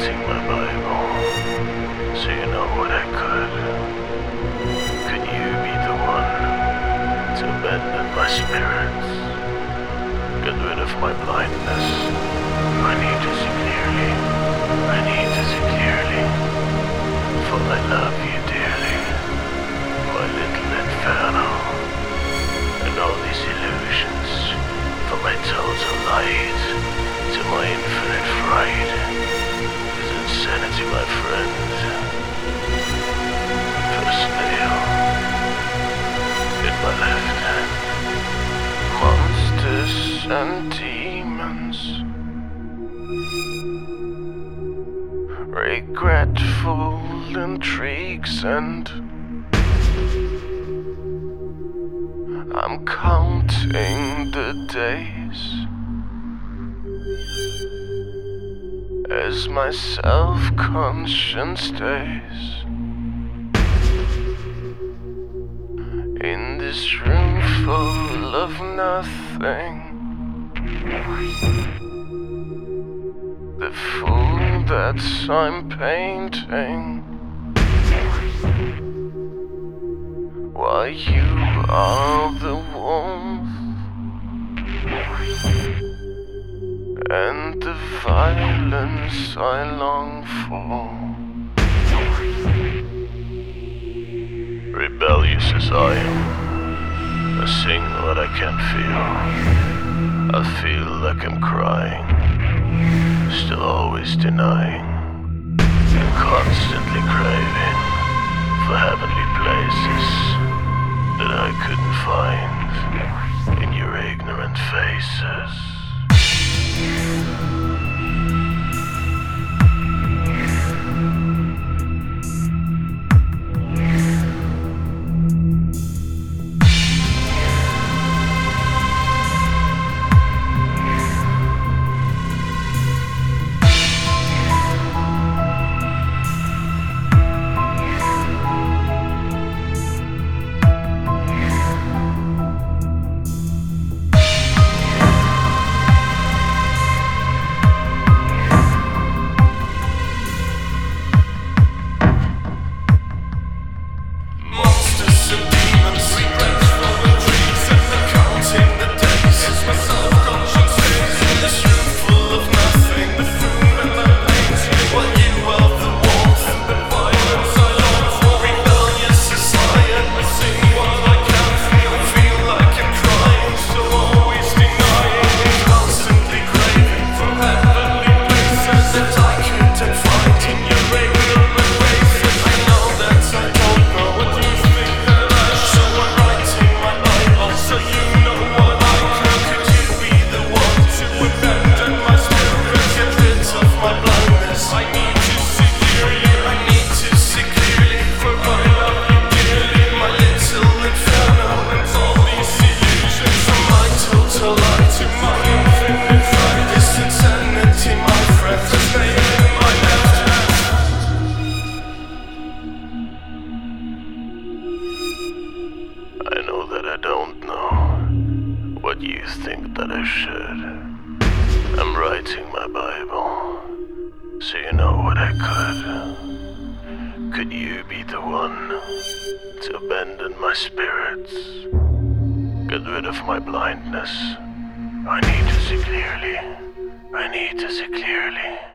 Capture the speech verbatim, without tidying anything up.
writing my Bible, so you know what I could. Could you be the one to abandon my spirits? Get rid of my blindness. I need to see clearly. I need to see clearly. For I love you dearly, my little inferno. And all these illusions, from my total light to my infinite fright, is insanity, my friend. First nail in my left hand. Monsters and demons, regretful intrigues, and I'm counting the days as my self-conscience stays in this room full of nothing. The fool that I'm painting, while you are the warmth and the violence I long for. Rebellious as I am, I sing what I can't feel. I feel like I'm crying, still always denying, constantly craving for heavenly places that I couldn't find in your ignorant faces. I know that I don't know what you think that I should. I'm writing my Bible, so you know what I could. Could you be the one to abandon my spirits? Get rid of my blindness. I need to see clearly. I need to see clearly.